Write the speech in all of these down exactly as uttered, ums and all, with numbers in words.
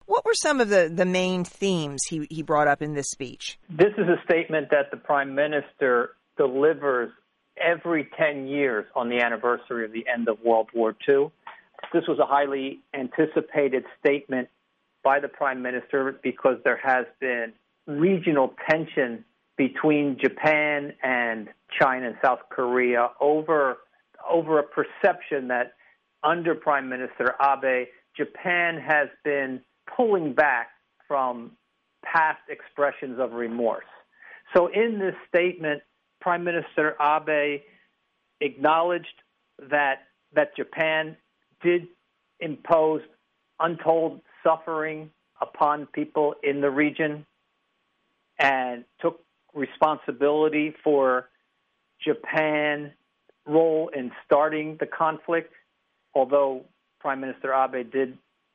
What were some of the, the main themes he, he brought up in this speech? This is a statement that the Prime Minister delivers every ten years on the anniversary of the end of World War Two. This was a highly anticipated statement by the Prime Minister because there has been regional tension between Japan and China and South Korea over, over a perception that under Prime Minister Abe, Japan has been pulling back from past expressions of remorse. So in this statement, Prime Minister Abe acknowledged that that Japan did impose untold suffering upon people in the region and took responsibility for Japan's role in starting the conflict, although Prime Minister Abe did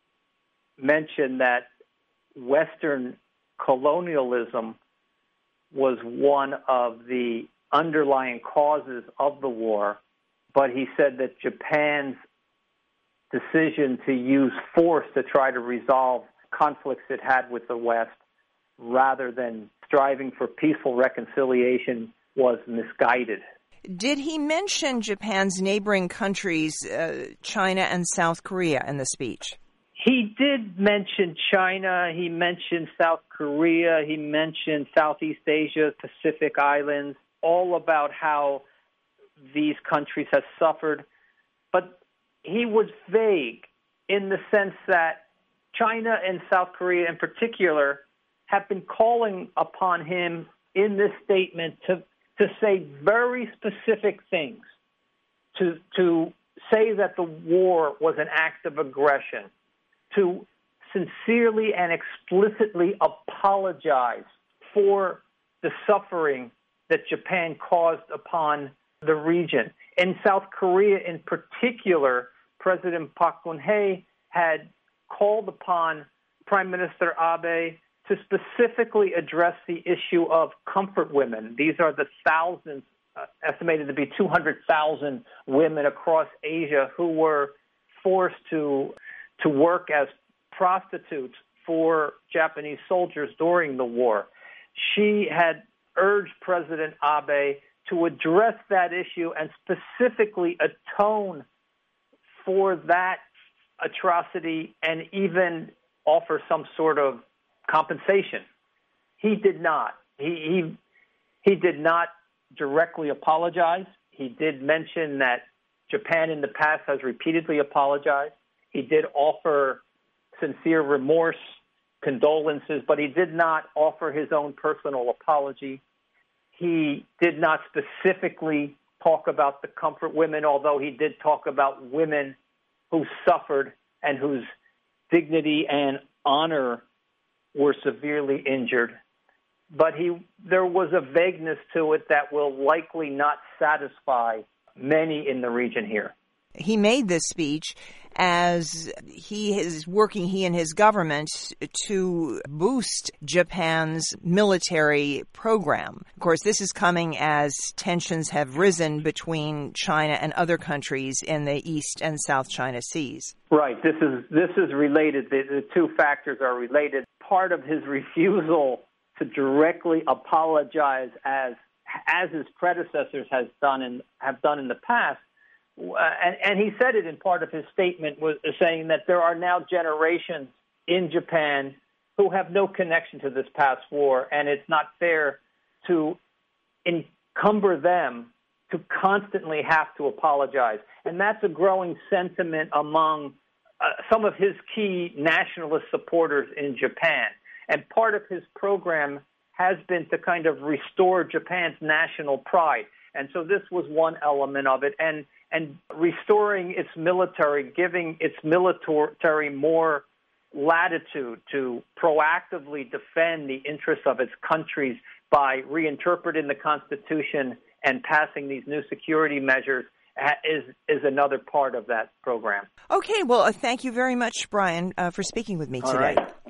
mention that Western colonialism was one of the underlying causes of the war, but he said that Japan's decision to use force to try to resolve conflicts it had with the West, rather than striving for peaceful reconciliation, was misguided. Did he mention Japan's neighboring countries, uh, China and South Korea, in the speech? He did mention China, he mentioned South Korea, he mentioned Southeast Asia, Pacific Islands, all about how these countries have suffered. But he was vague in the sense that China and South Korea in particular have been calling upon him in this statement to, to say very specific things, to, to say that the war was an act of aggression, to sincerely and explicitly apologize for the suffering that Japan caused upon the region. In South Korea in particular, President Park Geun-hye had called upon Prime Minister Abe to specifically address the issue of comfort women. These are the thousands, uh, estimated to be two hundred thousand women across Asia who were forced to to work as prostitutes for Japanese soldiers during the war. She had urged President Abe to address that issue and specifically atone for that atrocity and even offer some sort of compensation. He did not. He, he, he did not directly apologize. He did mention that Japan in the past has repeatedly apologized. He did offer sincere remorse, condolences, but he did not offer his own personal apology. He did not specifically talk about the comfort women, although he did talk about women who suffered and whose dignity and honor were severely injured. But he, there was a vagueness to it that will likely not satisfy many in the region here. He made this speech as he is working, he and his government, to boost Japan's military program. Of course, this is coming as tensions have risen between China and other countries in the East and South China Seas. Right. This is this is related. The, the two factors are related. Part of his refusal to directly apologize, as as his predecessors has done in, have done in the past, Uh, and, and he said it in part of his statement, was saying that there are now generations in Japan who have no connection to this past war, and it's not fair to encumber them to constantly have to apologize. And that's a growing sentiment among uh, some of his key nationalist supporters in Japan. And part of his program has been to kind of restore Japan's national pride. And so this was one element of it. And and restoring its military, giving its military more latitude to proactively defend the interests of its countries by reinterpreting the Constitution and passing these new security measures is is another part of that program. Okay, well, uh, thank you very much, Brian, uh, for speaking with me All today. Right.